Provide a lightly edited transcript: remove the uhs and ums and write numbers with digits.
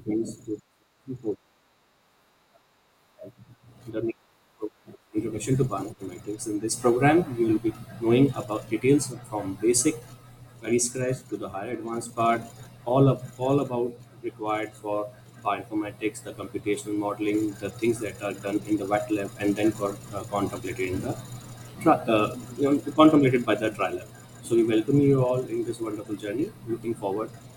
things to people learning introduction to bioinformatics. In this program, you will be knowing about details from basic, very scratch to the higher advanced part, all about required for bioinformatics, the computational modeling, the things that are done in the wet lab and then contemplated in the contemplated by the trial lab. So we welcome you all in this wonderful journey. Looking forward